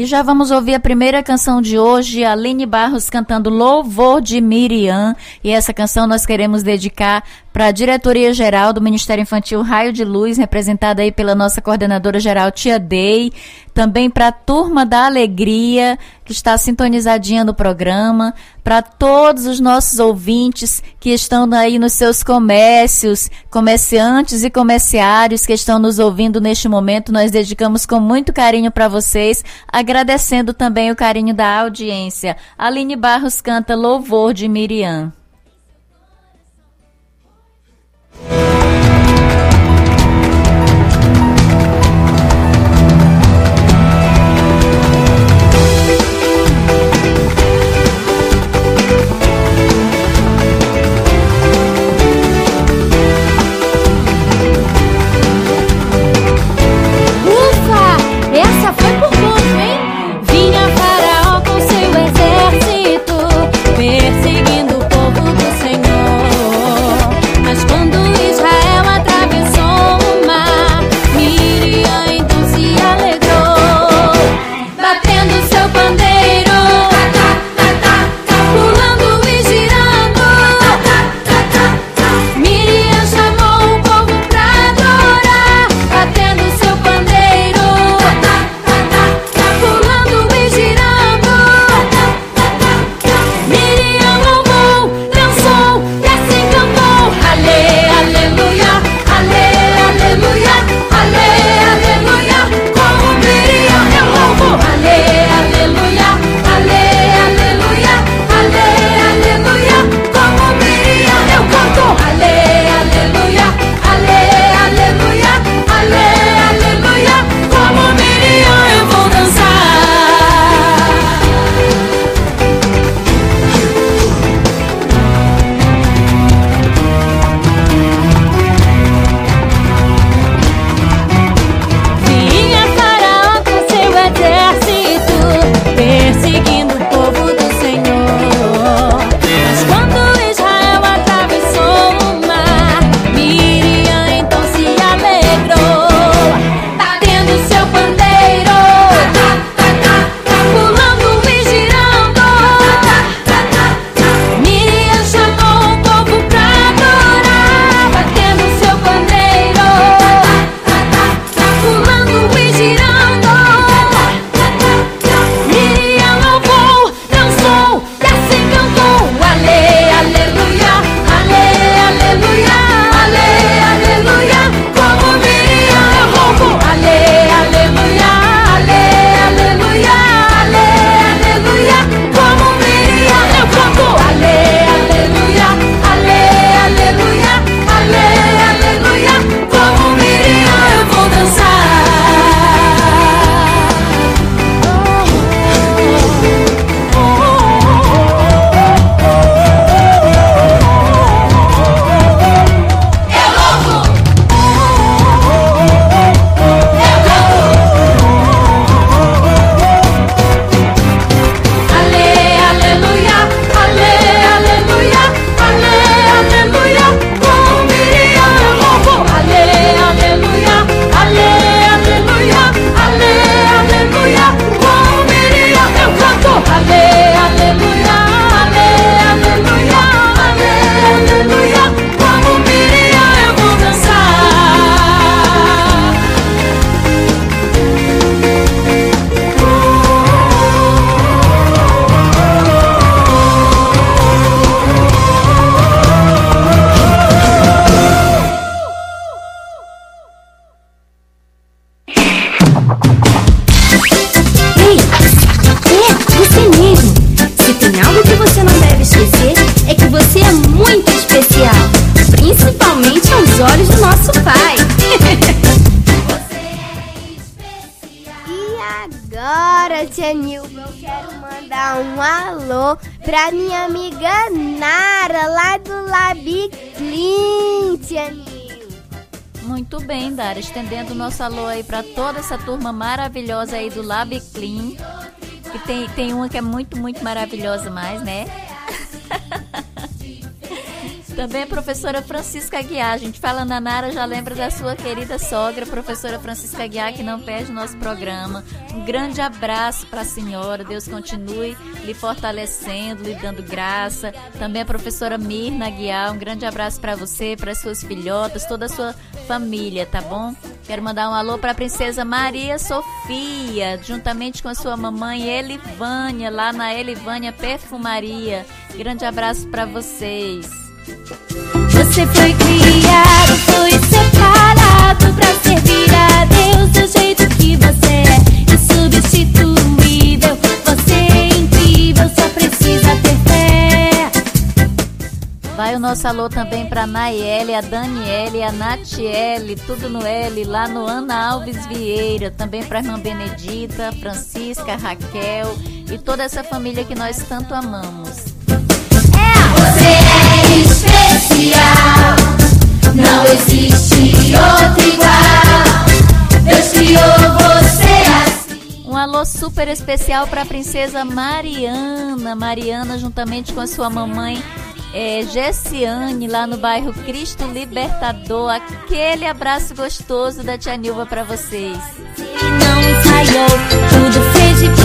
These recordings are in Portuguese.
E já vamos ouvir a primeira canção de hoje, a Aline Barros cantando Louvor de Miriam. E essa canção nós queremos dedicar para a diretoria-geral do Ministério Infantil Raio de Luz, representada aí pela nossa coordenadora-geral Tia Day, também para a Turma da Alegria, que está sintonizadinha no programa, para todos os nossos ouvintes que estão aí nos seus comércios, comerciantes e comerciários que estão nos ouvindo neste momento, nós dedicamos com muito carinho para vocês, agradecendo também o carinho da audiência. Aline Barros canta Louvor de Miriam. Perseguindo o povo do Senhor. olhos do nosso Pai. E agora, tia Nilva, eu quero mandar um alô pra minha amiga Nara, lá do Labiclin, tia Nilva. Muito bem, Dara, estendendo o nosso alô aí para toda essa turma maravilhosa aí do Labiclin, que tem uma que é muito, muito maravilhosa mais, né? Também a professora Francisca Aguiar. A gente fala na Nara, já lembra da sua querida sogra, professora Francisca Aguiar, que não perde o nosso programa. Um grande abraço para a senhora. Deus continue lhe fortalecendo, lhe dando graça. Também a professora Mirna Aguiar. Um grande abraço para você, para as suas filhotas, toda a sua família, tá bom? Quero mandar um alô para a princesa Maria Sofia, juntamente com a sua mamãe Elivânia, lá na Elivânia Perfumaria. Grande abraço para vocês. Você foi criado, foi separado pra servir a Deus do jeito que você é, insubstituível. Você é incrível, só precisa ter fé. Vai o nosso alô também pra Nayeli, a Daniele, a Natiele, tudo no L, lá no Ana Alves Vieira. Também pra irmã Benedita, Francisca, Raquel e toda essa família que nós tanto amamos. Você é especial, não existe outro igual. Deus criou você assim. Um alô super especial para a princesa Mariana. Mariana, juntamente com a sua mamãe Gessiane, lá no bairro Cristo Libertador. Aquele abraço gostoso da tia Nilva para vocês. Não ensaiou, tudo fez de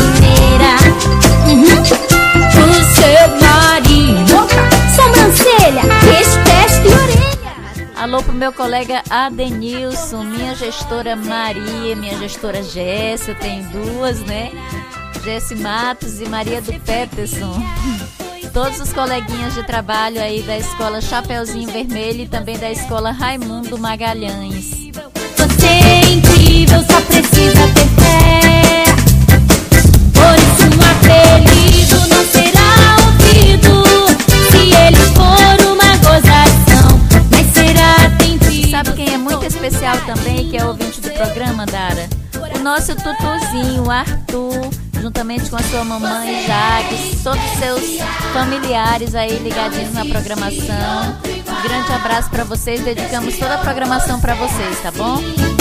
primeira. O seu marido, sobrancelha, testa e orelha. Alô pro meu colega Adenilson, minha gestora Maria, minha gestora Jéssica, eu tenho duas, né? Jessi Matos e Maria do Peterson. Todos os coleguinhas de trabalho aí da escola Chapeuzinho Vermelho e também da escola Raimundo Magalhães. Você é incrível, só precisa ter fé. Por isso um apelido não será ouvido. Se ele for uma gozação, mas será atendido. Sabe quem é muito especial também, que é ouvinte do programa, Dara? O nosso tutuzinho, o Arthur, juntamente com a sua mamãe, Jaques, todos os seus familiares aí ligadinhos na programação. Um grande abraço pra vocês, dedicamos toda a programação pra vocês, tá bom?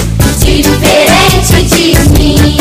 Diferente de mim,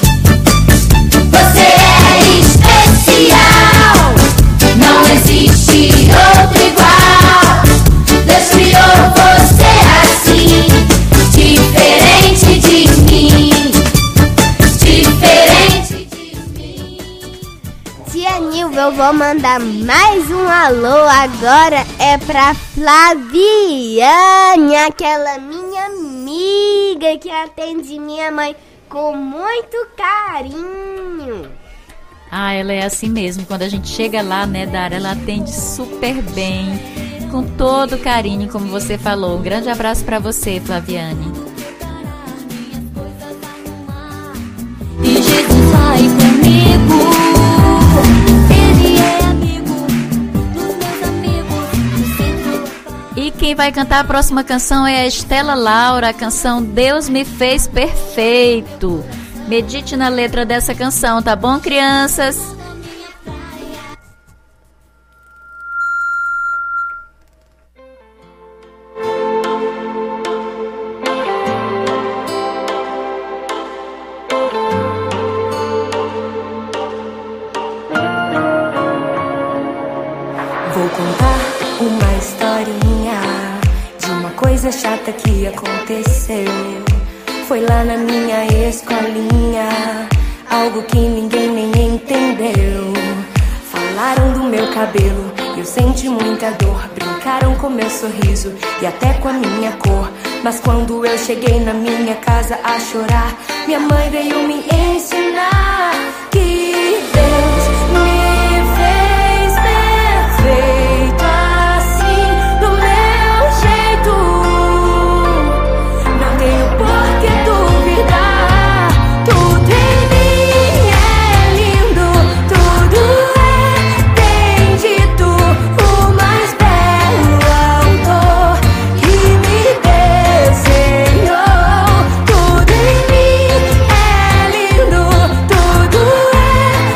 você é especial, não existe outro igual. Deus criou você assim, diferente de mim, diferente de mim. Tia Nilva, eu vou mandar mais um alô. Agora é pra Flaviane, aquela minha amiga que atende minha mãe com muito carinho. Ah, ela é assim mesmo. Quando a gente chega lá, né, Dara, ela atende super bem, com todo carinho, como você falou. Um grande abraço pra você, Flaviane. E Jesus vai comigo, Ele é amigo dos meus amigos. E quem vai cantar a próxima canção é a Estela Laura, a canção Deus Me Fez Perfeito. Medite na letra dessa canção, tá bom, crianças? Vou contar uma historinha de uma coisa chata que aconteceu. Foi lá na minha escolinha, algo que ninguém nem entendeu. Falaram do meu cabelo, eu senti muita dor. Brincaram com meu sorriso e até com a minha cor. Mas quando eu cheguei na minha casa a chorar, minha mãe veio me ensinar que Deus me fez perfeito assim, do meu jeito. Não tenho por que duvidar. Tudo em mim é lindo, tudo é bendito. O mais belo autor que me desenhou. Tudo em mim é lindo, tudo é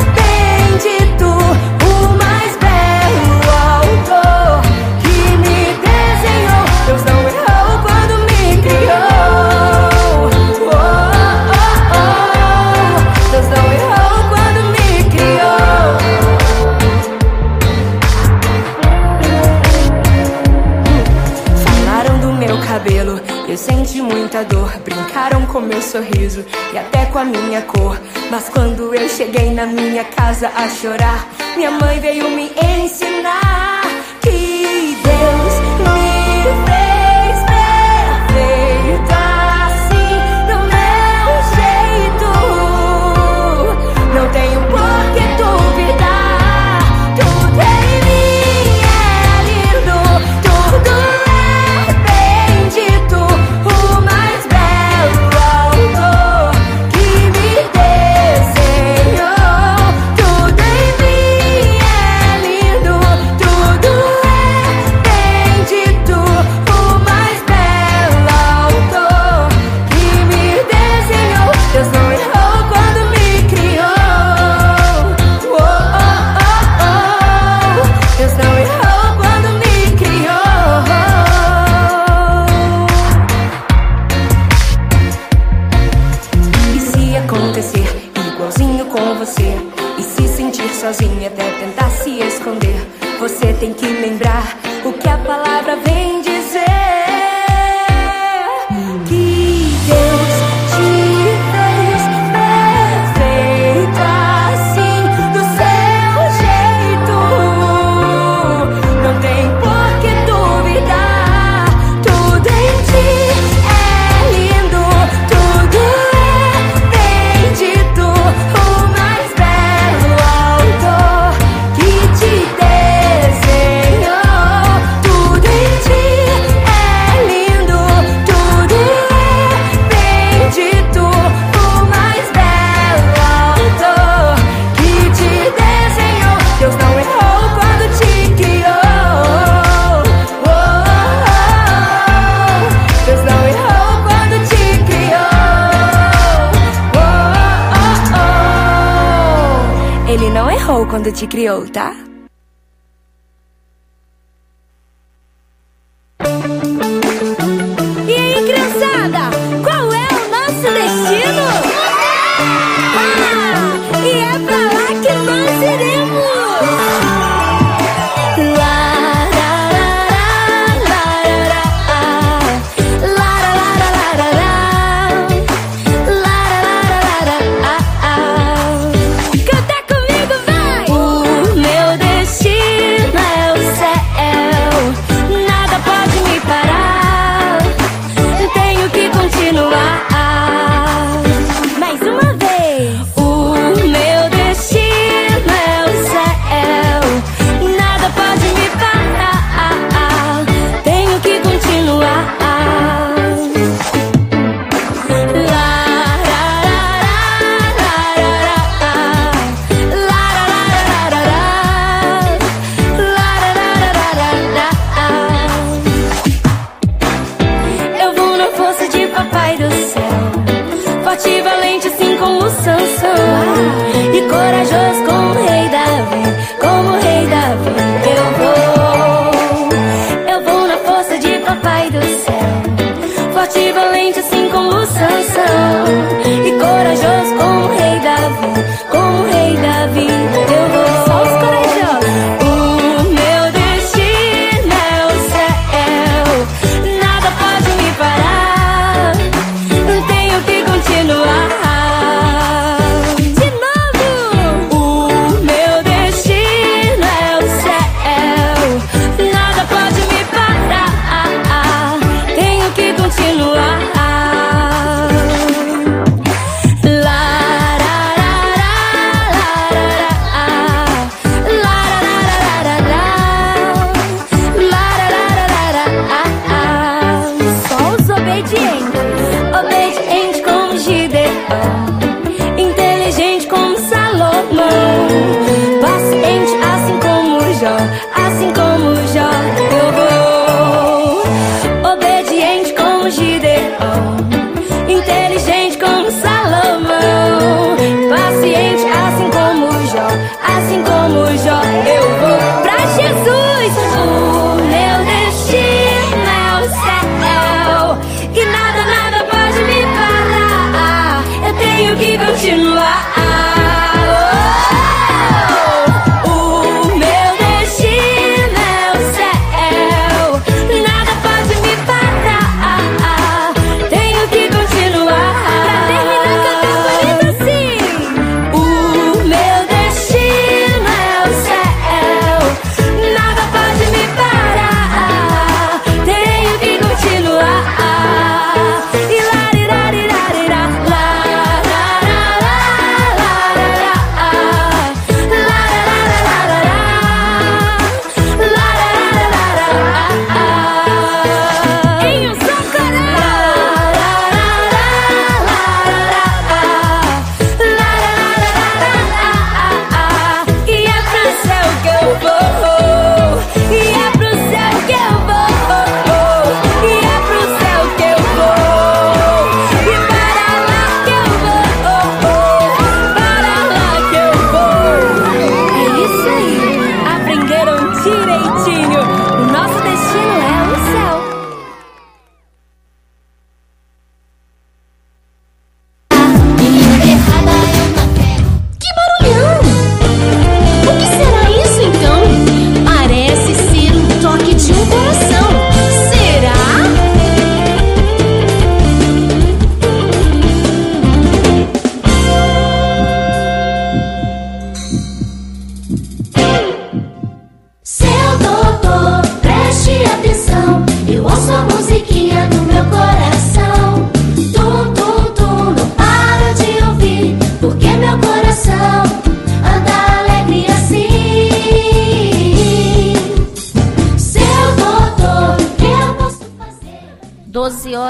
sorriso e até com a minha cor. Mas quando eu cheguei na minha casa a chorar, minha mãe veio me ensinar que Deus me fez perfeita assim, do meu jeito. Não tenho por que duvidar. Tudo em mim é lindo, tudo é bendito. O mais belo autor que me desenhou. Tudo em mim é lindo, tudo é bendito. O mais belo autor que me desenhou. Deus não errou quando me criou. Oh, oh, oh, oh. Deus não errou quando me criou. E se acontecer igualzinho com você, e se sentir sozinha até tentar se esconder, você tem que lembrar o que a palavra vem dizer. Que Deus te fez perfeita assim, do seu jeito. Não tem por que duvidar. Tudo em ti é lindo, tudo é bendito. O mais belo autor que te desenhou. Tudo em ti é lindo, tudo é bendito. O mais belo autor que te desenhou. Deus não errou quando te criou. Oh, oh, oh. Deus não errou quando te criou. Oh, oh, oh. Ele não errou quando te criou, tá? E aí, criançada, qual é o nosso destino? E é pra lá que nós iremos. Canta comigo, vai! O meu destino é o céu, nada pode me parar.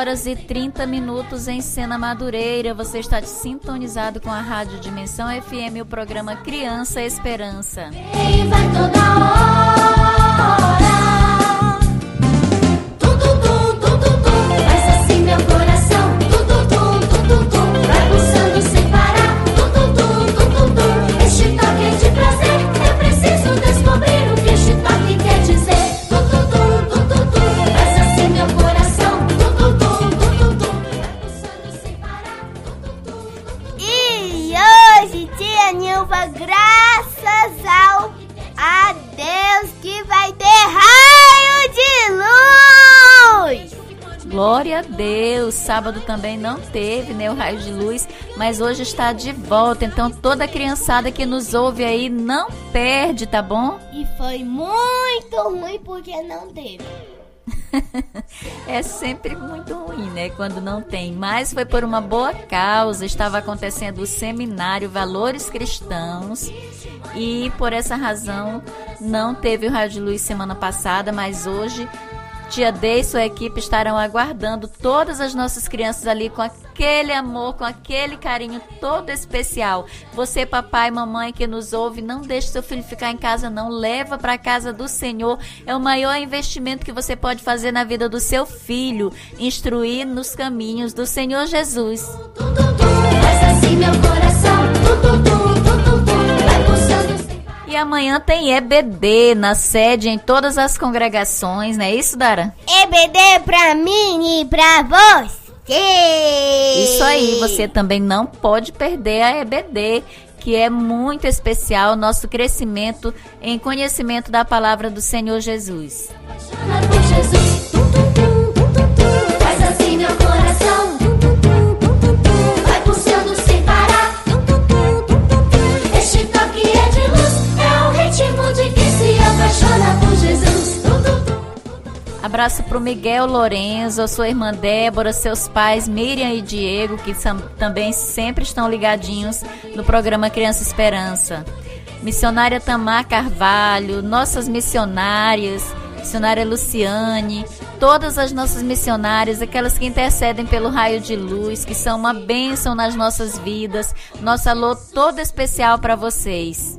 horas e 30 minutos em Sena Madureira. Você está sintonizado com a Rádio Dimensão FM, o programa Criança Esperança. E vai toda hora. Tum, tum, tum, tum, tum, tum. Faz assim meu coração. Tum, tum, tum, tum, tum, tum. Vai pulsando sem parar. Tum, tum, tum, tum, tum, tum. Este toque de prazer, eu preciso descobrir o que este toque quer dizer. Tum, tum, tum, tum, tum, tum. Faz assim meu coração. Tum, tum, tum, tum, tum, tum. Vai pulsando sem parar. Tum, tum, tum, tum, tum. E hoje, tia Nilva, graças a Deus que vai ter raio de luz! Glória a Deus! Sábado também não teve, né, o raio de luz, mas hoje está de volta. Então toda a criançada que nos ouve aí não perde, tá bom? E foi muito ruim porque não teve. É sempre muito ruim, né, quando não tem, mas foi por uma boa causa. Estava acontecendo o seminário Valores Cristãos e por essa razão não teve o raio de luz semana passada, mas hoje tia Dei e sua equipe estarão aguardando todas as nossas crianças ali com aquele amor, com aquele carinho todo especial. Você, papai e mamãe que nos ouve, não deixe seu filho ficar em casa não, leva para a casa do Senhor. É o maior investimento que você pode fazer na vida do seu filho, instruir nos caminhos do Senhor Jesus. Tum, tum, tum. Faz assim meu coração. Tum, tum, tum, tum, tum, tum. Vai pulsando sem parar. E amanhã tem EBD na sede em todas as congregações, não é isso, Dara? EBD pra mim e pra você! Isso aí, você também não pode perder a EBD, que é muito especial, nosso crescimento em conhecimento da palavra do Senhor Jesus. Apaixona por Jesus. Tum, tum, tum, tum, tum, tum. Faz assim meu coração. Tum, tum, tum, tum, tum, tum. Vai pulsando sem parar. Tum, tum, tum, tum, tum, tum. Este toque é de luz. É o ritmo de quem se apaixona por Jesus. Tum, tum, tum, tum, tum. Abraço pro Miguel Lorenzo, sua irmã Débora, seus pais Miriam e Diego, que também sempre estão ligadinhos no programa Criança Esperança. Missionária Tamar Carvalho, nossas missionárias, missionária Luciane, todas as nossas missionárias, aquelas que intercedem pelo raio de luz, que são uma bênção nas nossas vidas. Nosso alô todo especial para vocês.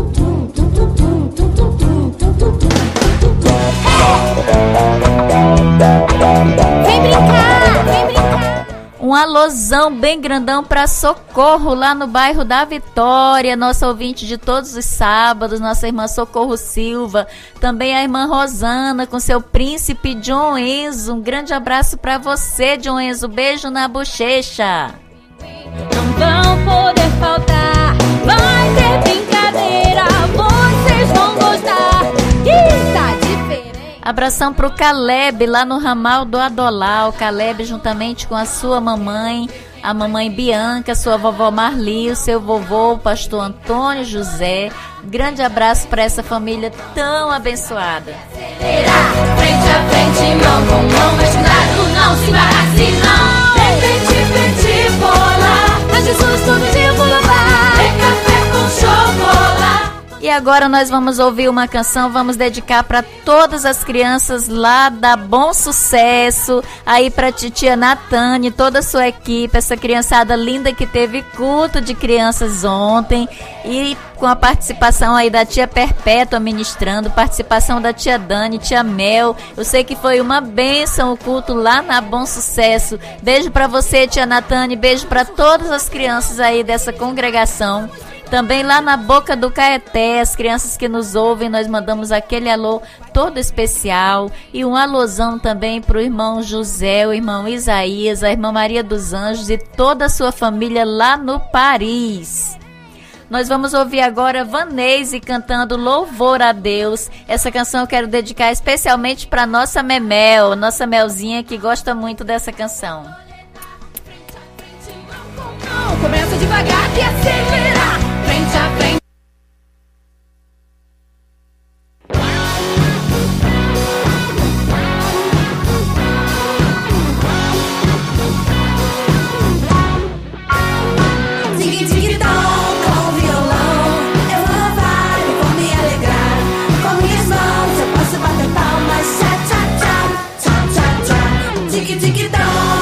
Vem brincar! Vem brincar! Um alôzão bem grandão para Socorro, lá no bairro da Vitória, nossa ouvinte de todos os sábados, nossa irmã Socorro Silva, também a irmã Rosana com seu príncipe John Enzo. Um grande abraço para você, John Enzo, beijo na bochecha. Não vão poder faltar, vai ter brincadeira, vocês vão gostar, que tá diferente. Abração pro Caleb, lá no ramal do Adolau. Caleb juntamente com a sua mamãe, a mamãe Bianca, sua vovó Marli, o seu vovô, o pastor Antônio José. Grande abraço para essa família tão abençoada. Frente a frente, mão com mão, mas cuidado, não se embarace não. Frente, bola, a Jesus todo dia eu vou louvar. Tem café com chocolate. E agora nós vamos ouvir uma canção, vamos dedicar para todas as crianças lá da Bom Sucesso, aí para titia Natane, toda a sua equipe, essa criançada linda que teve culto de crianças ontem, e com a participação aí da tia Perpétua ministrando, participação da tia Dani, tia Mel. Eu sei que foi uma bênção o culto lá na Bom Sucesso. Beijo para você, tia Natane, beijo para todas as crianças aí dessa congregação. Também lá na Boca do Caeté, as crianças que nos ouvem, nós mandamos aquele alô todo especial. E um alôzão também para o irmão José, o irmão Isaías, a irmã Maria dos Anjos e toda a sua família lá no Paris. Nós vamos ouvir agora Vanese cantando Louvor a Deus. Essa canção eu quero dedicar especialmente para nossa Memel, nossa Melzinha, que gosta muito dessa canção. Começa devagar e acelera. Frente a frente. Tic-tic-tom com o violão. Eu vou louvar, eu vou me alegrar. Com minhas mãos eu posso bater palmas. Tchá, tchá, tchá, tchá, tchá, tchá. Tic-tic-tom.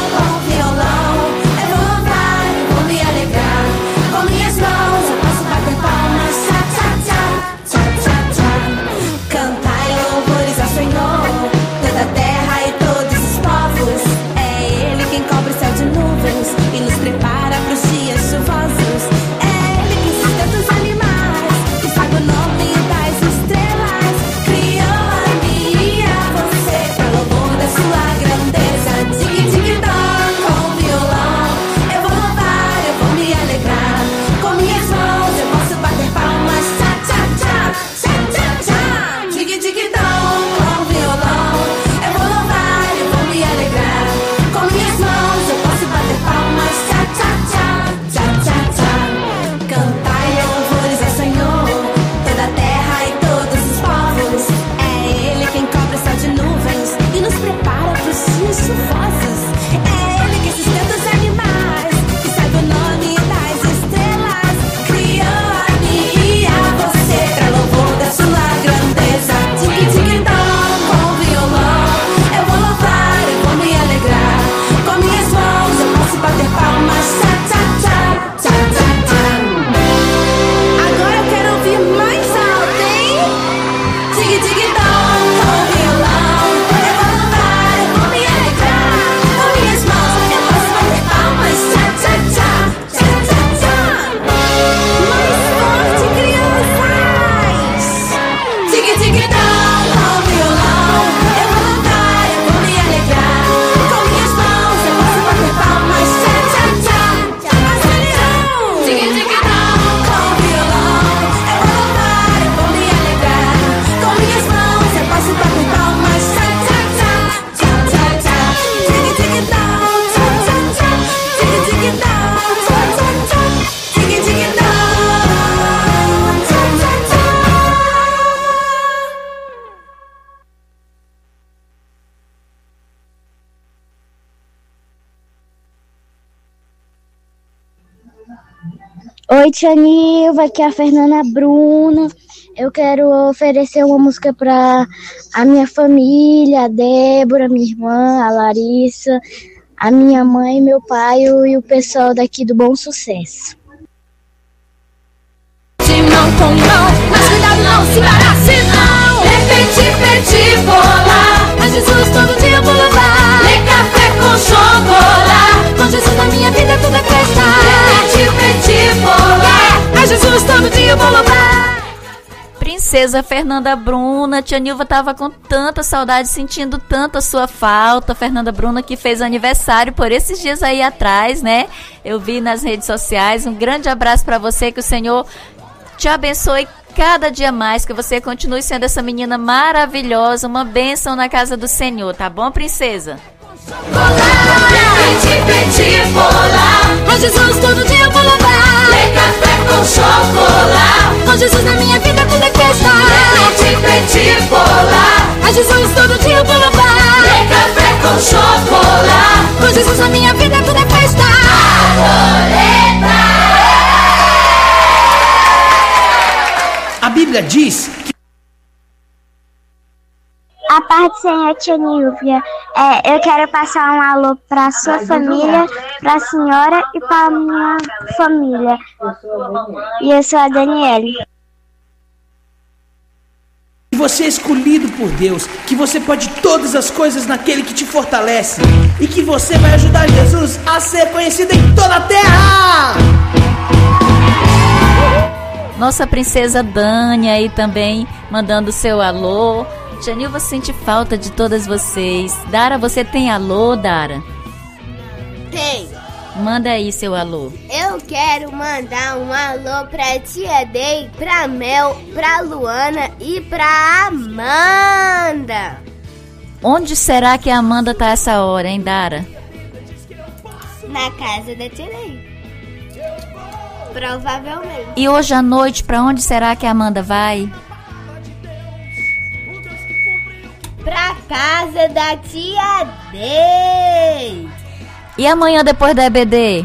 Oi, tia Nilva, aqui é a Fernanda Bruna. Eu quero oferecer uma música para a minha família, a Débora, minha irmã, a Larissa, a minha mãe, meu pai e o pessoal daqui do Bom Sucesso. De mão com mão, mas cuidado não se embarace não. Petit, bola, a Jesus todo dia eu vou louvar. Nem café com chocolate, com Jesus na minha vida tudo é festa. Petit, bola, a Jesus todo dia eu vou louvar. Princesa Fernanda Bruna, tia Nilva tava com tanta saudade, sentindo tanto a sua falta. Fernanda Bruna que fez aniversário por esses dias aí atrás, né? Eu vi nas redes sociais. Um grande abraço para você, que o Senhor te abençoe cada dia mais, que você continue sendo essa menina maravilhosa, uma bênção na casa do Senhor, tá bom, princesa? Petit, bola, com Jesus todo dia eu vou louvar. Nem café com chocolate, com Jesus na minha vida tudo é festa. Petit, bola, a Jesus todo dia eu vou louvar. Nem café com chocolate, com Jesus na minha vida tudo é festa. A Bíblia diz que... A paz do Senhor, tia Nilvia. Eu quero passar um alô para a sua família, para a senhora e para a minha família. E eu sou a Daniele. Que você é escolhido por Deus, que você pode todas as coisas naquele que te fortalece e que você vai ajudar Jesus a ser conhecido em toda a terra. Nossa princesa Dani aí também mandando seu alô. Tia Nilva sente falta de todas vocês. Dara, você tem alô, Dara? Tem. Manda aí seu alô. Eu quero mandar um alô pra tia Dei, pra Mel, pra Luana e pra Amanda. Onde será que a Amanda tá essa hora, hein, Dara? Na casa da tia Dei. Provavelmente. E hoje à noite, pra onde será que a Amanda vai? Pra casa da tia Dei. E amanhã depois da EBD?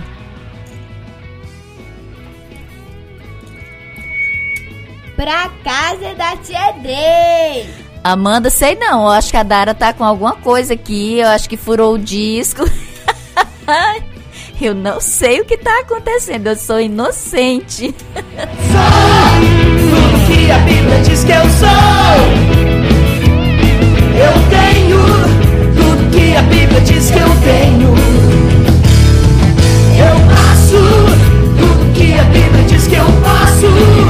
Pra casa da tia Dei. Amanda, sei não, eu acho que a Dara tá com alguma coisa aqui, eu acho que furou o disco. Eu não sei o que tá acontecendo, eu sou inocente. Sou tudo que a Bíblia diz que eu sou. Eu tenho tudo que a Bíblia diz que eu tenho. Eu faço tudo que a Bíblia diz que eu faço.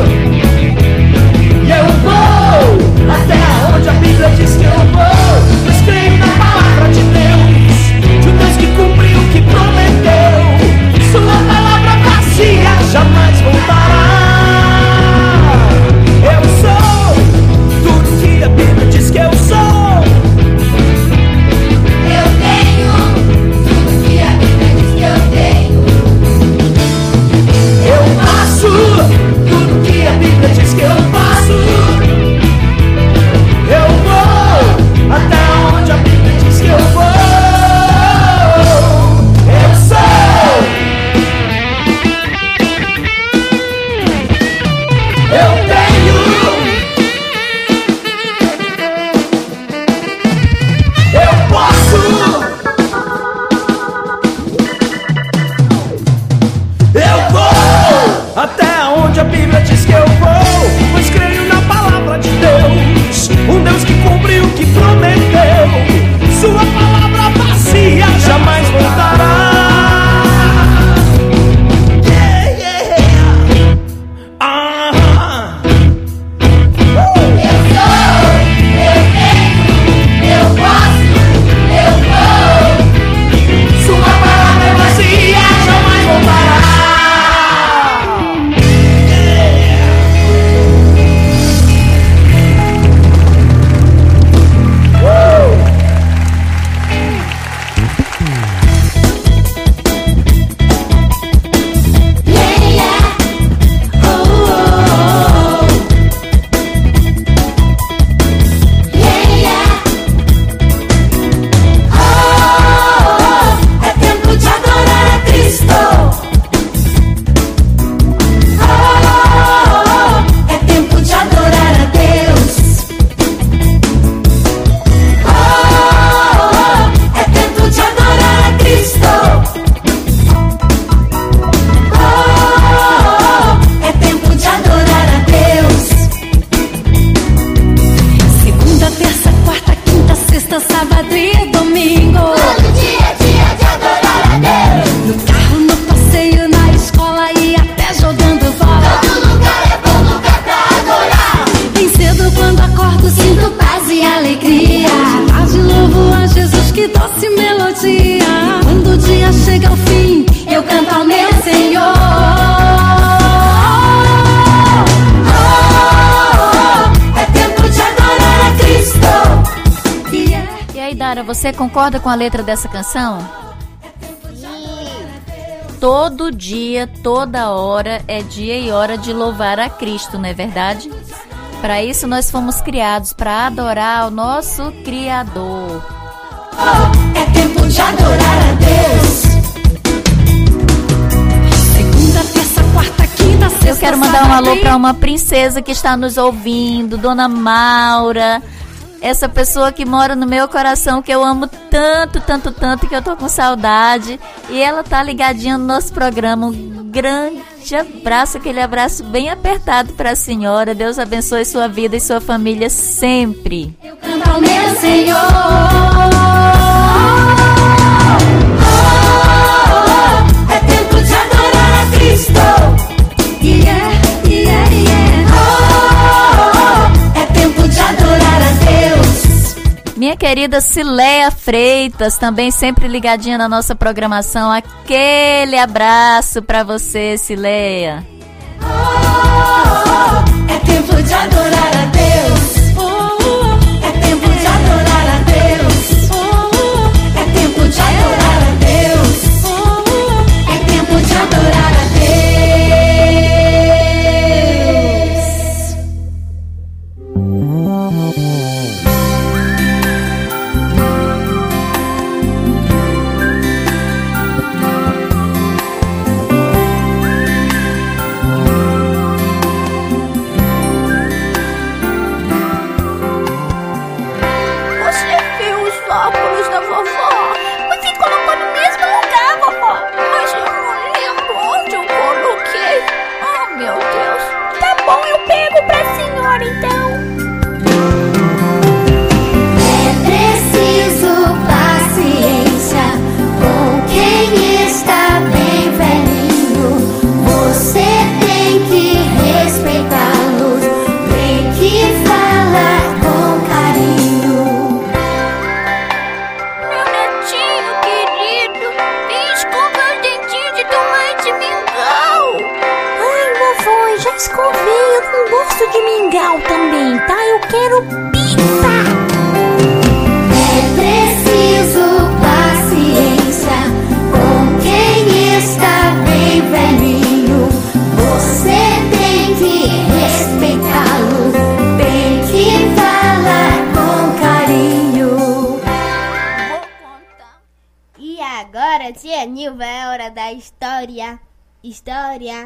E eu vou até onde a Bíblia diz que eu vou. Pois creio na palavra de Deus, de um Deus que cumpriu o que prometeu. Sua palavra vazia jamais voltará. Eu sou domingo. Todo dia é dia de adorar a Deus. No carro, no passeio, na escola e até jogando bola. Todo lugar é bom lugar pra adorar. Bem cedo quando acordo sinto paz e alegria. De tarde louvo a Jesus, que doce melodia. E quando o dia chega ao fim, eu canto ao meu Senhor. É tempo de adorar a Cristo. E aí, Dara, você concorda com a letra dessa canção? Todo dia, toda hora é dia e hora de louvar a Cristo, não é verdade? Para isso nós fomos criados, para adorar o nosso Criador. É tempo de adorar a Deus. Segunda, terça, quarta, quinta, sexta. Eu quero mandar um alô para uma princesa que está nos ouvindo, Dona Maura. Essa pessoa que mora no meu coração, que eu amo tanto, tanto, tanto, que eu tô com saudade. E ela tá ligadinha no nosso programa. Um grande abraço, aquele abraço bem apertado para a senhora. Deus abençoe sua vida e sua família sempre. Eu canto ao meu Senhor. É tempo de adorar a Cristo. Yeah, yeah, yeah. É tempo de adorar a Deus. Minha querida Cileia Freitas, também sempre ligadinha na nossa programação. Aquele abraço para você, Cileia. É tempo de adorar a Deus. É tempo de adorar a Deus. É tempo de adorar a Deus. É tempo de adorar a Deus. Você viu os óculos da vovó? Você colocou no mesmo lugar, vovó. Mas eu não lembro onde eu coloquei. Oh, meu Deus. Tá bom, eu pego pra senhora, então. É preciso paciência com quem está bem velhinho. Você tem que respeitá-los, tem que falar com carinho. Meu netinho querido, vem escovar os dentinhos de tomate mingau. Ai, vovó, eu já escovei. Eu não gosto de mingau também, tá? Eu quero pizza. É preciso paciência com quem está bem velhinho. Você tem que respeitá-lo, tem que falar com carinho. Vou contar. E agora, tia Nilva, é hora da história. História.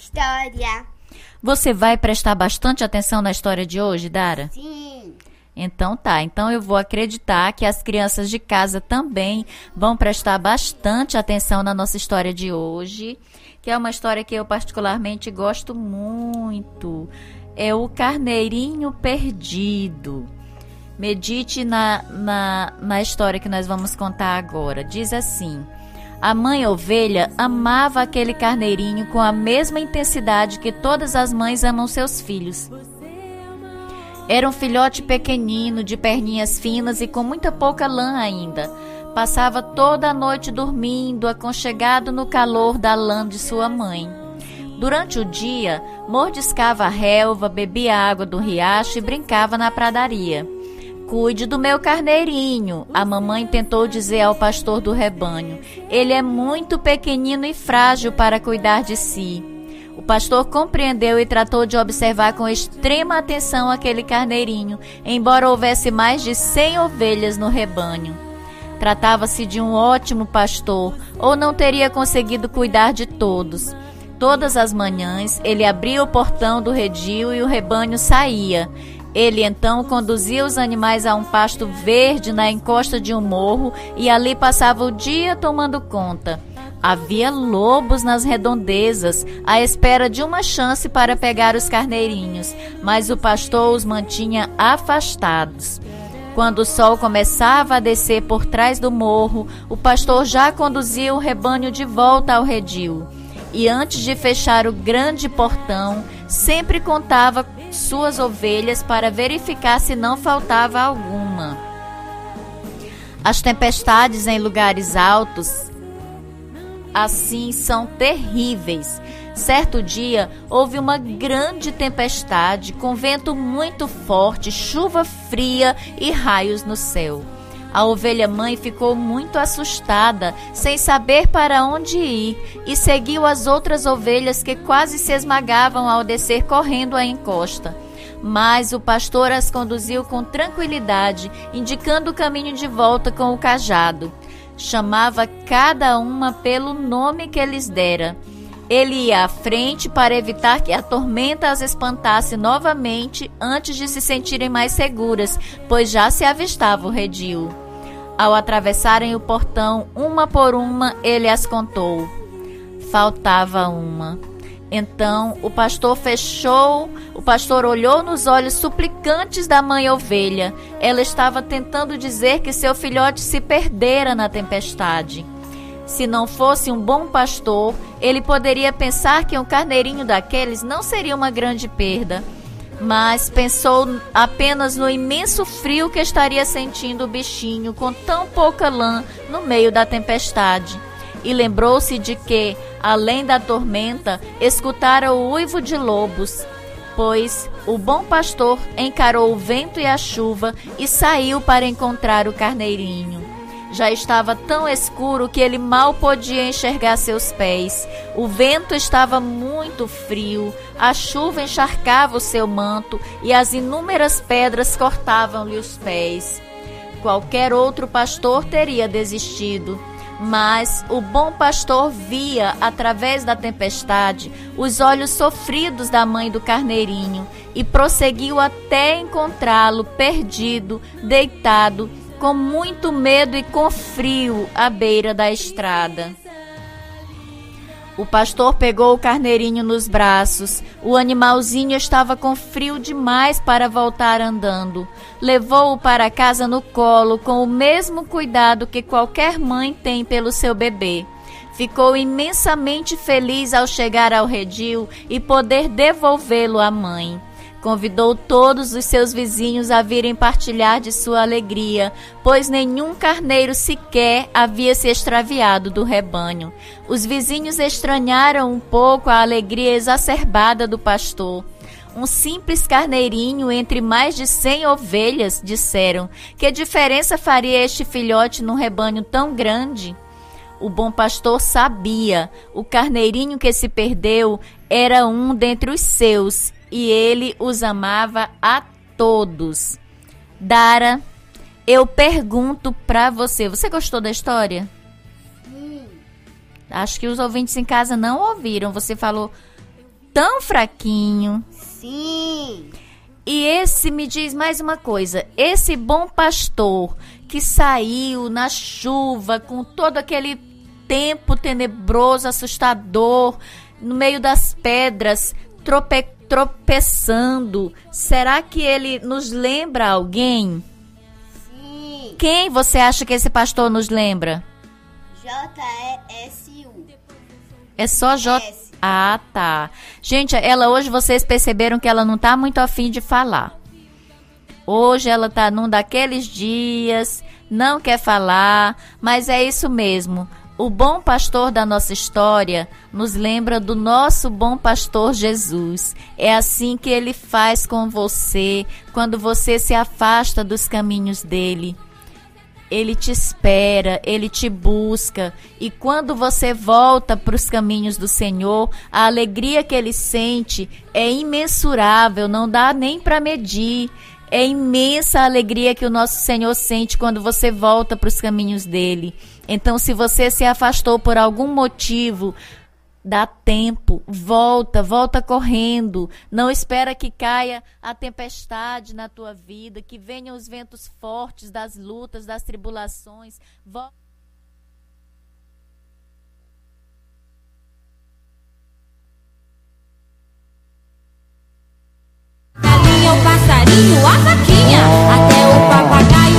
Você vai prestar bastante atenção na história de hoje, Dara? Sim. Então tá, então eu vou acreditar que as crianças de casa também vão prestar bastante atenção na nossa história de hoje, que é uma história que eu particularmente gosto muito. É o Carneirinho Perdido. Medite na história que nós vamos contar agora. Diz assim: a mãe ovelha amava aquele carneirinho com a mesma intensidade que todas as mães amam seus filhos. Era um filhote pequenino, de perninhas finas e com muita pouca lã ainda. Passava toda a noite dormindo, aconchegado no calor da lã de sua mãe. Durante o dia, mordiscava a relva, bebia água do riacho e brincava na pradaria. Cuide do meu carneirinho, a mamãe tentou dizer ao pastor do rebanho. Ele é muito pequenino e frágil para cuidar de si. O pastor compreendeu e tratou de observar com extrema atenção aquele carneirinho, embora houvesse mais de 100 ovelhas no rebanho. Tratava-se de um ótimo pastor, ou não teria conseguido cuidar de todos. Todas as manhãs, ele abria o portão do redil e o rebanho saía. Ele então conduzia os animais a um pasto verde na encosta de um morro e ali passava o dia tomando conta. Havia lobos nas redondezas, à espera de uma chance para pegar os carneirinhos, mas o pastor os mantinha afastados. Quando o sol começava a descer por trás do morro, o pastor já conduzia o rebanho de volta ao redil. E antes de fechar o grande portão, sempre contava suas ovelhas para verificar se não faltava alguma. As tempestades em lugares altos, assim, são terríveis. Certo dia, houve uma grande tempestade, com vento muito forte, chuva fria e raios no céu. A ovelha-mãe ficou muito assustada, sem saber para onde ir, e seguiu as outras ovelhas que quase se esmagavam ao descer correndo a encosta. Mas o pastor as conduziu com tranquilidade, indicando o caminho de volta com o cajado. Chamava cada uma pelo nome que lhes dera. Ele ia à frente para evitar que a tormenta as espantasse novamente antes de se sentirem mais seguras, pois já se avistava o redil. Ao atravessarem o portão, uma por uma, ele as contou. Faltava uma. Então o pastor olhou nos olhos suplicantes da mãe ovelha. Ela estava tentando dizer que seu filhote se perdera na tempestade. Se não fosse um bom pastor, ele poderia pensar que um carneirinho daqueles não seria uma grande perda. Mas pensou apenas no imenso frio que estaria sentindo o bichinho com tão pouca lã no meio da tempestade. E lembrou-se de que, além da tormenta, escutara o uivo de lobos. Pois o bom pastor encarou o vento e a chuva e saiu para encontrar o carneirinho. Já estava tão escuro que ele mal podia enxergar seus pés. O vento estava muito frio, a chuva encharcava o seu manto e as inúmeras pedras cortavam-lhe os pés. Qualquer outro pastor teria desistido, mas o bom pastor via, através da tempestade, os olhos sofridos da mãe do carneirinho e prosseguiu até encontrá-lo perdido, deitado, com muito medo e com frio à beira da estrada. O pastor pegou o carneirinho nos braços. O animalzinho estava com frio demais para voltar andando. Levou-o para casa no colo com o mesmo cuidado que qualquer mãe tem pelo seu bebê. Ficou imensamente feliz ao chegar ao redil e poder devolvê-lo à mãe. Convidou todos os seus vizinhos a virem partilhar de sua alegria, pois nenhum carneiro sequer havia se extraviado do rebanho. Os vizinhos estranharam um pouco a alegria exacerbada do pastor. Um simples carneirinho entre mais de 100 ovelhas, disseram. Que diferença faria este filhote num rebanho tão grande? O bom pastor sabia. O carneirinho que se perdeu era um dentre os seus, e ele os amava a todos. Dara, eu pergunto pra você, você gostou da história? Sim. Acho que os ouvintes em casa não ouviram. Você falou tão fraquinho. Sim. E me diz mais uma coisa, esse bom pastor que saiu na chuva com todo aquele tempo tenebroso, assustador, no meio das pedras, tropeçando, será que ele nos lembra alguém? Sim. Quem você acha que esse pastor nos lembra? J-E-S-U. É só J. Ah, tá. Gente, ela hoje, vocês perceberam que ela não tá muito afim de falar. Hoje ela tá num daqueles dias, não quer falar, mas é isso mesmo. O bom pastor da nossa história nos lembra do nosso bom pastor Jesus. É assim que ele faz com você quando você se afasta dos caminhos dele. Ele te espera, ele te busca, e quando você volta para os caminhos do Senhor, a alegria que ele sente é imensurável, não dá nem para medir. É imensa a alegria que o nosso Senhor sente quando você volta para os caminhos dele. Então, se você se afastou por algum motivo, dá tempo, volta correndo. Não espera que caia a tempestade na tua vida, que venham os ventos fortes das lutas, das tribulações. Galinha, o passarinho, a vaquinha, até o papagaio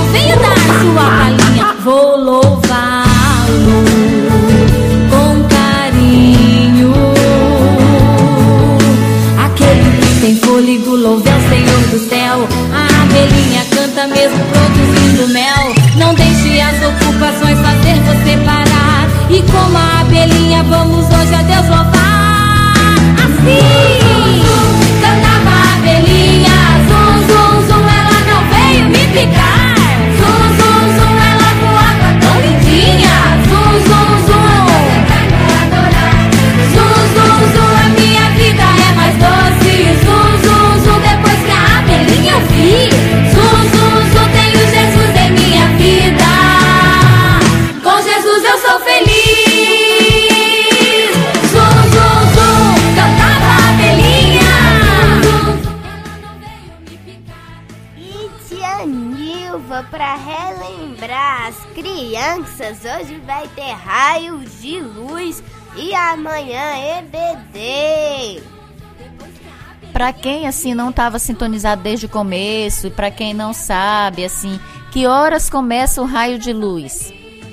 mesmo produzindo mel. Não deixe as ocupações fazer você parar. E como a abelhinha, vamos hoje a Deus louvar. Assim, cantava a abelhinha. Zum, zum, zum, ela não veio me picar. Zum, zum, zum, ela voava tão lindinha. Zum, zum, zum, zum, zum, zum, a minha vida é mais doce. Zum, zum, zum, depois que a abelhinha eu vi. Zum, zum, zum, tenho Jesus em minha vida. Com Jesus eu sou feliz. Zum, zum, zum, cantava a abelhinha. Zum, zum, ela não veio me picar. E tia Nilva, pra relembrar as crianças, hoje vai ter raios de luz e amanhã EBD. Pra quem, assim, não estava sintonizado desde o começo, e pra quem não sabe, assim, que horas começa o raio de luz?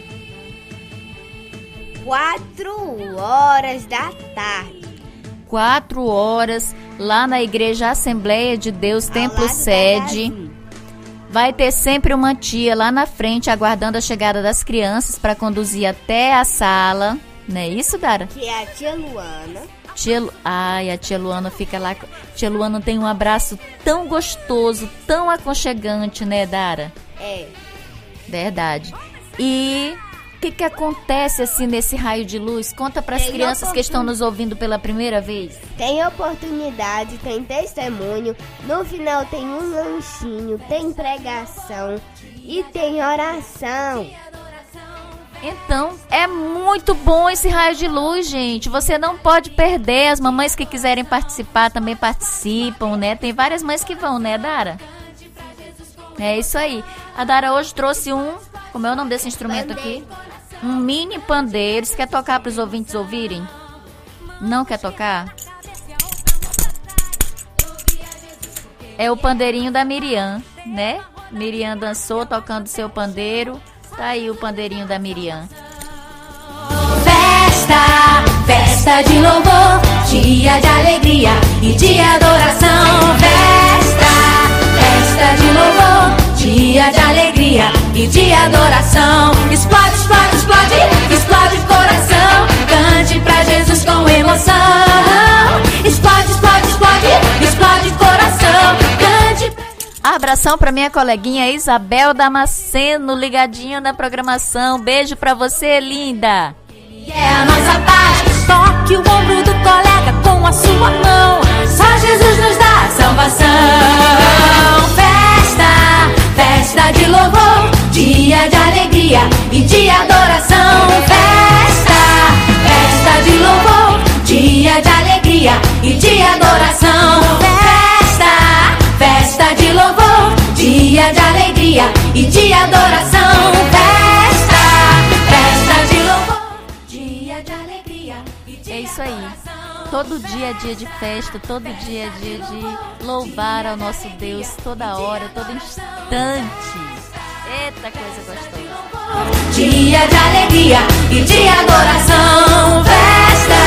4 horas da tarde. 4 horas, lá na Igreja Assembleia de Deus, Templo Sede. Vai ter sempre uma tia lá na frente, aguardando a chegada das crianças para conduzir até a sala. Não é isso, Dara? Que é a tia Luana. Ai, a tia Luana fica lá. Tia Luana tem um abraço tão gostoso, tão aconchegante, né, Dara? É. Verdade. E o que acontece assim nesse raio de luz? Conta para as crianças que estão nos ouvindo pela primeira vez. Tem oportunidade, tem testemunho, no final tem um lanchinho, tem pregação e tem oração. Então, é muito bom esse raio de luz, gente. Você não pode perder. As mamães que quiserem participar também participam, né? Tem várias mães que vão, né, Dara? É isso aí. A Dara hoje trouxe como é o nome desse instrumento aqui? Um mini pandeiro. Você quer tocar para os ouvintes ouvirem? Não quer tocar? É o pandeirinho da Miriam, né? Miriam dançou tocando seu pandeiro. Tá aí o pandeirinho da Miriam. Festa, festa de louvor, dia de alegria e de adoração. Festa, festa de louvor, dia de alegria e de adoração. Explode, explode, explode, explode o coração. Cante pra Jesus com emoção. Explode, explode, explode, explode o coração. Cante pra... Abração pra minha coleguinha Isabel Damasceno, ligadinho na programação. Beijo pra você, linda. É a nossa paz. Toque o ombro do colega com a sua mão. Só Jesus nos dá a salvação. Festa, festa de louvor, dia de alegria e de adoração. Festa, festa de louvor, dia de alegria e de adoração. Festa, festa de louvor, dia de alegria e de adoração. Festa, festa de louvor, dia de alegria e de É isso aí. Todo dia é dia de festa, todo dia é dia de louvar ao nosso Deus, toda hora, todo instante. Eita, coisa gostosa. Dia de alegria e de adoração. Festa,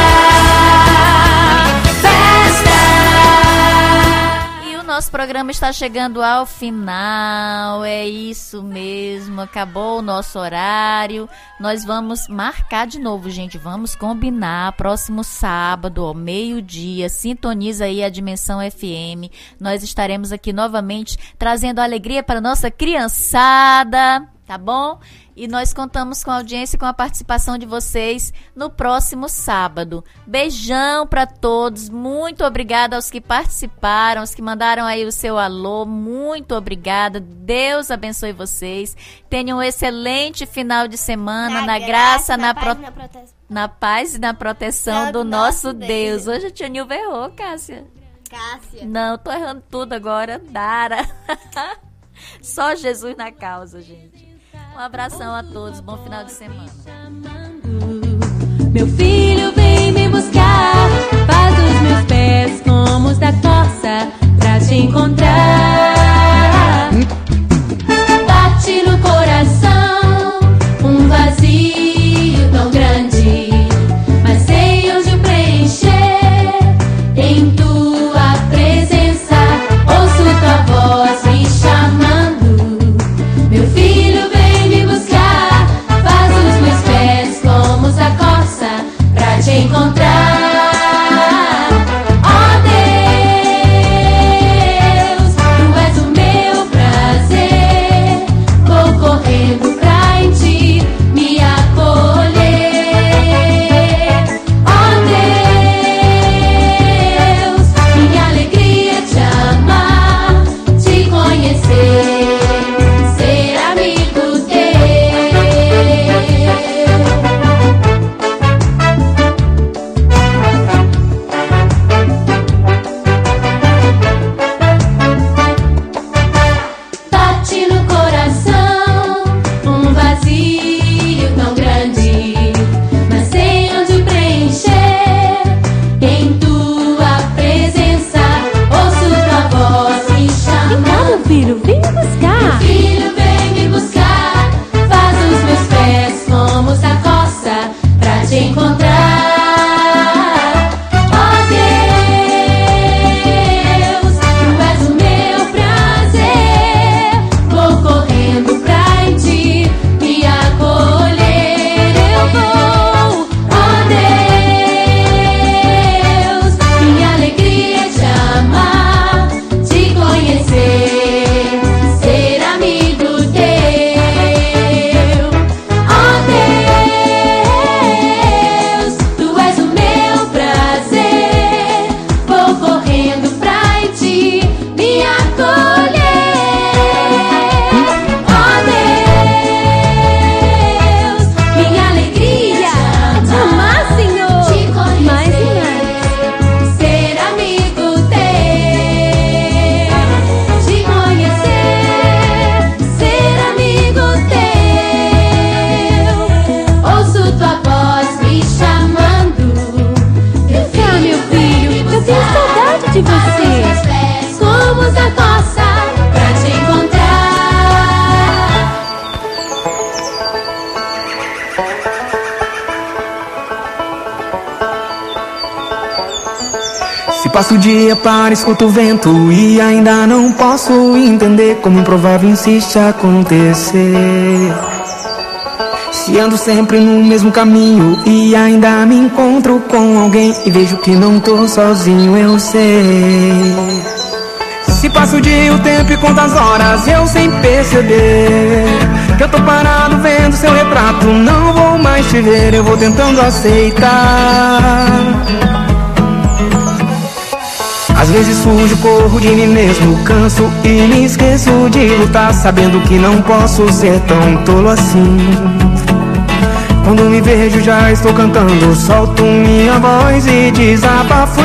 festa. E o nosso programa está chegando ao final. É isso mesmo, acabou o nosso horário. Nós vamos marcar de novo, gente. Vamos combinar. Próximo sábado, ao meio-dia. Sintoniza aí a Dimensão FM. Nós estaremos aqui novamente trazendo alegria para a nossa criançada. Tá bom? E nós contamos com a audiência e com a participação de vocês no próximo sábado. Beijão para todos. Muito obrigada aos que participaram, aos que mandaram aí o seu alô. Muito obrigada. Deus abençoe vocês. Tenham um excelente final de semana na graça, na paz e na proteção do nosso Deus. Hoje a tia Nilva errou, Cássia. Não, tô errando tudo agora. Dara. Só Jesus na causa, gente. Um abração a todos, bom final de semana. Meu filho vem me buscar, faz os meus pés como os da corça pra te encontrar. Bate no coração um vazio tão grande, mas sei onde preencher. Em tua presença ouço tua voz me chamando. filho, vem me buscar. Filho, vem me buscar. Faz os meus pés como sacoça pra te encontrar. Ó Deus, tu és o meu prazer. Vou correndo pra em ti me acolher. Eu vou, ó Deus, minha alegria é te amar, te conhecer, ser amigo teu. Ó Deus, tu és o meu prazer. Vou correndo pra em ti me acolher. Ó Deus, minha alegria é te amar, Senhor. te Mais e conhecer, ser amigo teu. Te conhecer, ser amigo teu. Ouço tua voz me chamando. Vem cá, meu filho, eu tenho saudade de você. Como da coça pra te encontrar. Se passo o dia para escuto o vento e ainda não posso entender como improvável insiste a acontecer. Se ando sempre no mesmo caminho e ainda me encontro com alguém e vejo que não tô sozinho, eu sei. Se passo o dia, o tempo e conto as horas, eu sem perceber que eu tô parado vendo seu retrato. Não vou mais te ver, eu vou tentando aceitar. Às vezes fujo, corro de mim mesmo, canso e me esqueço de lutar, sabendo que não posso ser tão tolo assim. Quando me vejo já estou cantando, solto minha voz e desabafo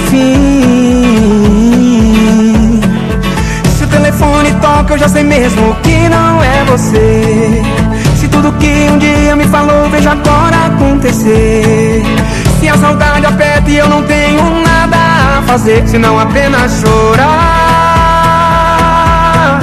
enfim. Se o telefone toca eu já sei mesmo que não é você. Se tudo que um dia me falou vejo agora acontecer. Se a saudade aperta e eu não tenho nada a fazer senão apenas chorar.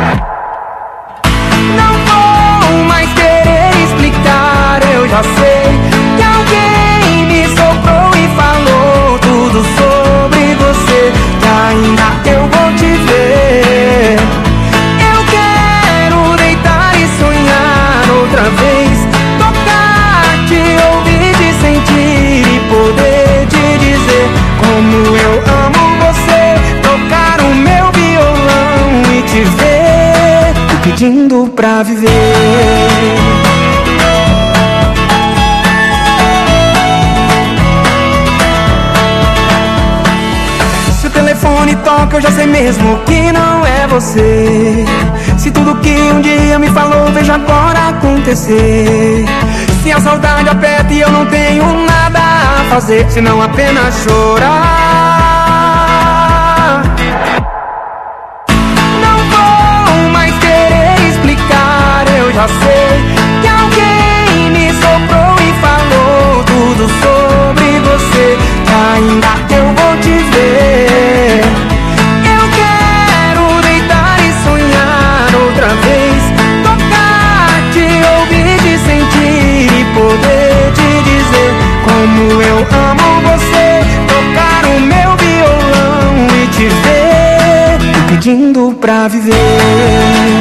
Não vou mais querer explicar, eu já sei que alguém me soprou e falou tudo sobre você, que ainda eu vou te ver. Eu quero deitar e sonhar outra vez, tocar, te ouvir, te sentir e poder te dizer como eu amo você, tocar o meu violão e te ver, te pedindo pra viver. Se o telefone toca eu já sei mesmo que não é você. Se tudo que um dia me falou vejo agora acontecer. Se a saudade aperta e eu não tenho nada a fazer senão apenas chorar. Não vou mais querer explicar, eu já sei que alguém me soprou e falou tudo sobre você, que ainda eu vou te ver. Eu quero deitar e sonhar outra vez, tocar, te ouvir, te sentir e poder te dizer como eu amo você, tocar o meu violão e te ver, te pedindo pra viver.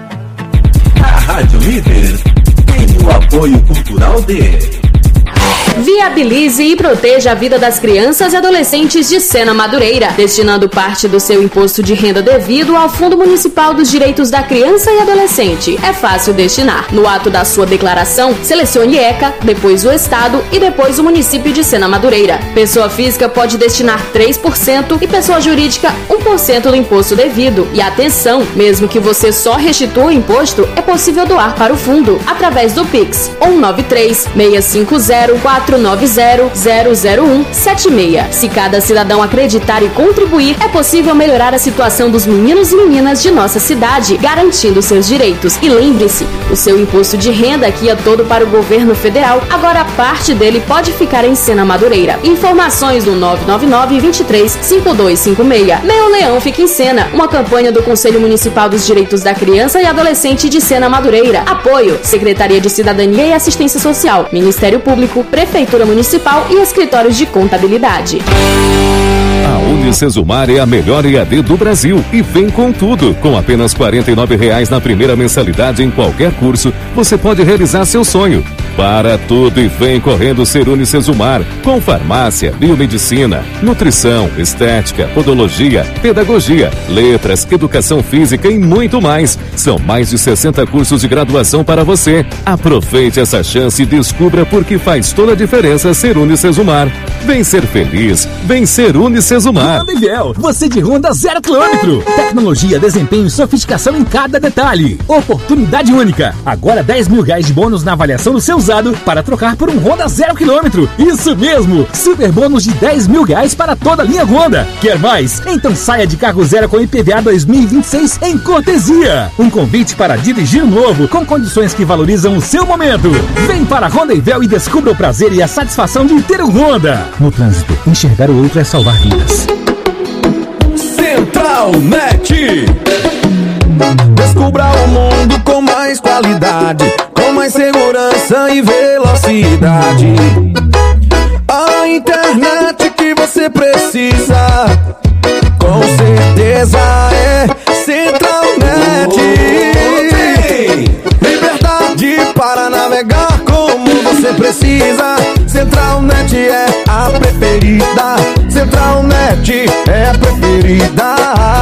Rádio Líder tem o apoio cultural de Viabilize e proteja a vida das crianças e adolescentes de Sena Madureira, destinando parte do seu imposto de renda devido ao Fundo Municipal dos Direitos da Criança e Adolescente. É fácil destinar. No ato da sua declaração, selecione ECA, depois o Estado e depois o município de Sena Madureira. Pessoa física pode destinar 3% e pessoa jurídica 1% do imposto devido. E atenção, mesmo que você só restitua o imposto, é possível doar para o fundo através do Pix 193-650-490-00176. Se cada cidadão acreditar e contribuir, é possível melhorar a situação dos meninos e meninas de nossa cidade, garantindo seus direitos. E lembre-se, o seu imposto de renda que ia todo para o governo federal, agora parte dele pode ficar em Sena Madureira. Informações no 999-23-5256. Meu Leão fica em Sena, uma campanha do Conselho Municipal dos Direitos da Criança e Adolescente de Sena Madureira. Apoio: Secretaria de Cidadania e Assistência Social, Ministério Público, Prefeitura Municipal e Escritórios de Contabilidade. A Unicesumar é a melhor EAD do Brasil e vem com tudo. Com apenas R$ 49,00 na primeira mensalidade em qualquer curso, você pode realizar seu sonho. Para tudo e vem correndo ser Unicesumar, com farmácia, biomedicina, nutrição, estética, podologia, pedagogia, letras, educação física e muito mais. São mais de 60 cursos de graduação para você. Aproveite essa chance e descubra por que faz toda a diferença ser Unicesumar. Vem ser feliz, vem ser Unicesumar. Honda Invel, você de Honda 0 km. Tecnologia, desempenho e sofisticação em cada detalhe. Oportunidade única. Agora R$10.000 de bônus na avaliação do seu usado para trocar por um Honda 0 km. Isso mesmo, super bônus de R$10.000 para toda a linha Honda. Quer mais? Então saia de carro zero com IPVA 2026 em cortesia. Um convite para dirigir novo com condições que valorizam o seu momento. Vem para a Honda Invel e descubra o prazer e a satisfação de ter um Honda. No trânsito, enxergar o outro é salvar vidas. Central Net. Descubra o mundo com mais qualidade, com mais segurança e velocidade. A internet que você precisa, com certeza é Central Net. Liberdade para navegar como você precisa. Central Net é a preferida. Central Net é a preferida.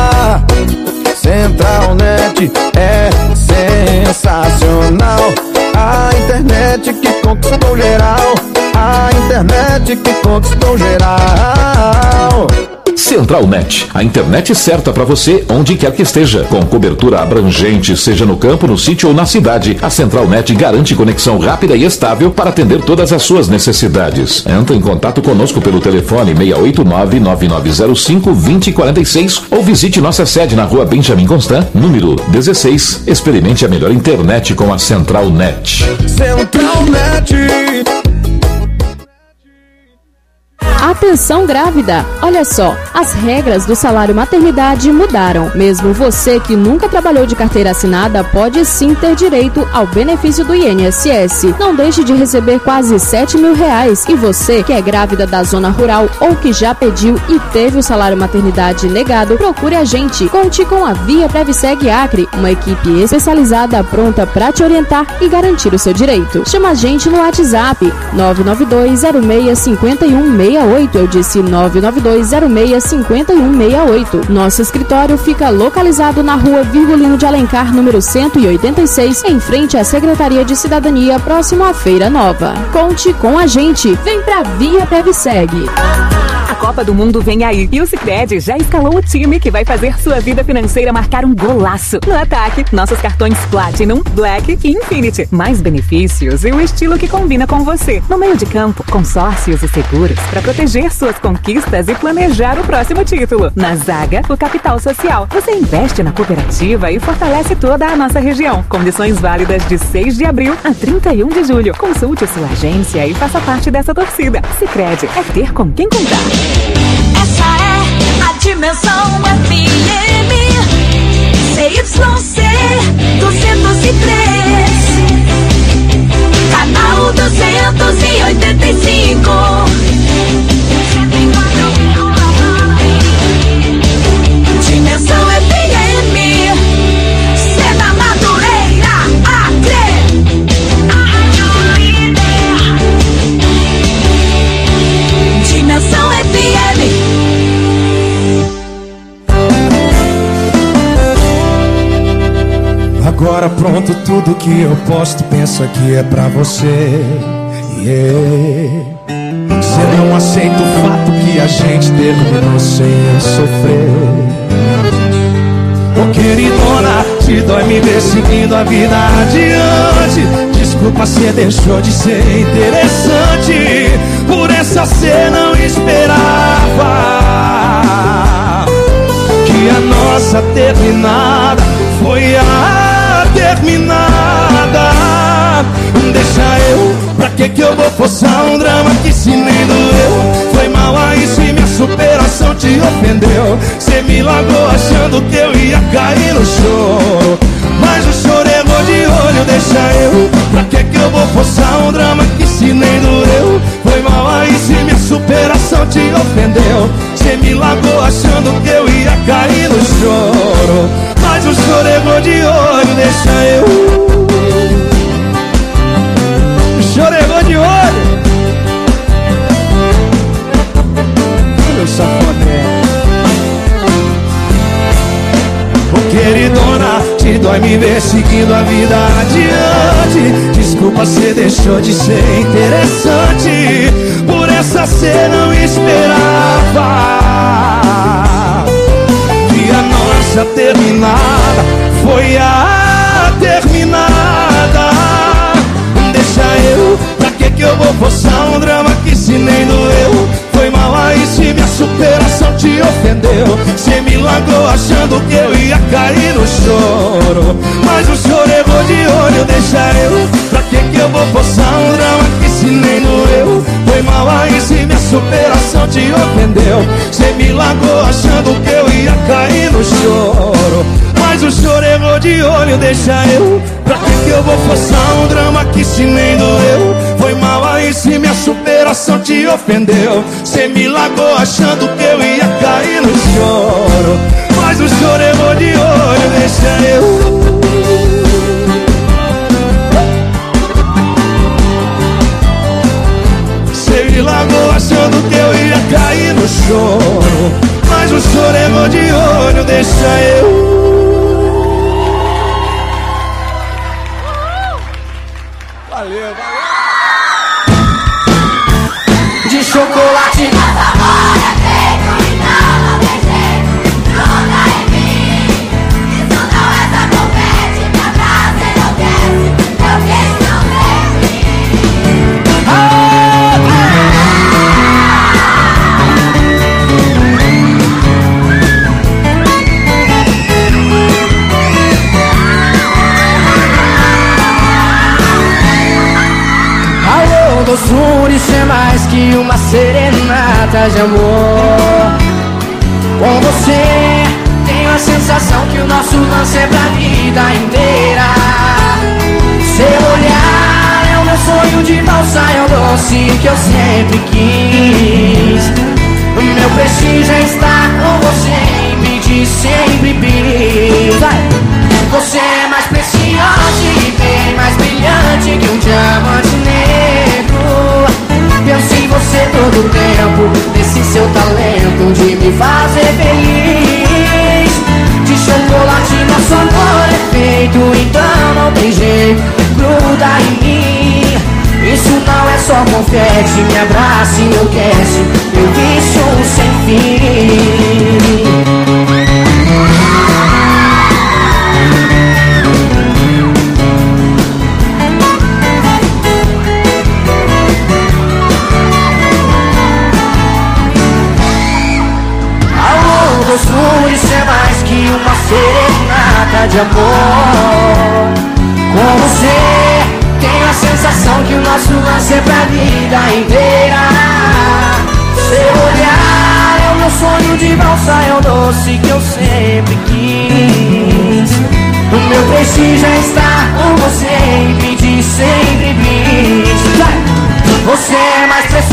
Central Net é sensacional. A internet que conquistou geral. A internet que conquistou geral. Central Net, a internet certa para você onde quer que esteja, com cobertura abrangente, seja no campo, no sítio ou na cidade. A Central Net garante conexão rápida e estável para atender todas as suas necessidades. Entre em contato conosco pelo telefone 689-9905-2046 ou visite nossa sede na rua Benjamin Constant, número 16. Experimente a melhor internet com a Central Net. Central Net. Atenção grávida! Olha só, as regras do salário maternidade mudaram. Mesmo você que nunca trabalhou de carteira assinada pode sim ter direito ao benefício do INSS. Não deixe de receber quase R$7.000. E você que é grávida da zona rural ou que já pediu e teve o salário maternidade negado, procure a gente. Conte com a Via Previseg Acre, uma equipe especializada pronta para te orientar e garantir o seu direito. Chama a gente no WhatsApp 992065168. Eu disse 992065168. Nosso escritório fica localizado na rua Virgulino de Alencar, número 186, em frente à Secretaria de Cidadania, próximo à Feira Nova. Conte com a gente. Vem pra Via Previseg. A Copa do Mundo vem aí e o Sicredi já escalou o time que vai fazer sua vida financeira marcar um golaço. No ataque, nossos cartões Platinum, Black e Infinity. Mais benefícios e o estilo que combina com você. No meio de campo, consórcios e seguros para proteger suas conquistas e planejar o próximo título. Na zaga, o capital social. Você investe na cooperativa e fortalece toda a nossa região. Condições válidas de 6 de abril a 31 de julho. Consulte sua agência e faça parte dessa torcida. Sicredi é ter com quem contar. Essa é a Dimensão FM CYC 203, canal 285. Dimensão FM, Sena Madureira, Acre. pronto, tudo que eu posto, pensa que é pra você. Você não aceita o fato que a gente terminou sem eu sofrer. Ô queridona, te dói me ver seguindo a vida adiante. Desculpa, cê deixou de ser interessante. Por essa cê não esperava que a nossa terminada foi a terminada. Deixa eu, pra que eu vou forçar um drama que se nem doeu? Foi mal aí se minha superação te ofendeu. Cê me largou achando que eu ia cair no choro, mas o choro errou de olho. Deixa eu, pra que eu vou forçar um drama que se nem doeu? Foi mal aí se minha superação te ofendeu. Cê me largou achando que eu ia cair no choro, mas o choro errou de olho. Deixa eu, choregou de olho. Meu safadão. Ô queridona, te dói me ver seguindo a vida adiante. Desculpa, cê deixou de ser interessante. Por essa cê não esperava que a nossa terminada foi a terminada. Deixa eu, pra que eu vou forçar um drama que se nem doeu? Foi mal aí se minha superação te ofendeu. Cê me largou achando que eu ia cair no choro, mas o choro errou de olho. Deixa eu, pra que eu vou forçar um drama que se nem doeu? Foi mal aí se minha superação te ofendeu. Cê me largou achando que eu ia cair no choro, mas o choro errou de olho. Deixa eu, pra que eu vou forçar um drama que se nem doeu? Foi mal aí se minha superação te ofendeu. Cê me largou achando que eu ia cair no choro, mas o choro errou de olho. Deixa eu, cê me largou achando que eu ia cair no choro, mas o choro errou de olho. Deixa eu. Valeu, valeu. De chocolate Nossa amor é feito e não tem jeito. Gruda em mim. Isso não é só confete. Pra trás enlouquece. Eu quis não ver mim. Alô, doçura, isso é mais que uma serenata de amor. Com você, tenho a sensação que o nosso lance é pra vida inteira. Seu olhar é o meu sonho de valsa, é o doce que eu sempre quis. O meu prestígio é estar com você e pedir sempre bis. Você é mais preciosa e bem mais brilhante que um diamante negro. Penso em você todo o tempo, nesse seu talento de me fazer feliz. De chocolate nosso amor é feito, então não tem jeito, gruda em mim. Isso não é só confete, me abraça e enlouquece, meu vício sem fim. Isso é mais que uma serenata de amor. Com você, tenho a sensação que o nosso lance é pra vida inteira. Seu olhar é o meu sonho de valsa, é o doce que eu sempre quis. O meu prestígio é estar com você e pedir sempre bis. Você é mais precioso.